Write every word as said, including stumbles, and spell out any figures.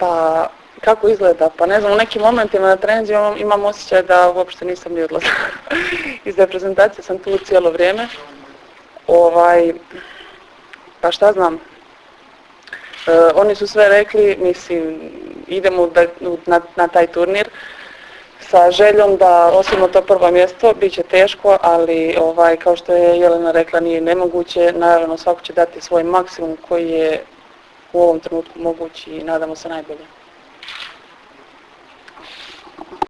Pa kako izgleda? Pa ne znam, u nekim momentima na treningu imam, imam osjećaj da uopšte nisam ni odlazila. Iz reprezentacije sam tu cijelo vrijeme. Ovaj, pa šta znam, e, oni su sve rekli, mislim, idemo da, na, na taj turnir sa željom da osvojimo to prvo mjesto, bit će teško, ali ovaj, kao što je Jelena rekla, nije nemoguće, naravno svako će dati svoj maksimum koji je u ovom trenutku mogući i nadamo se najbolje.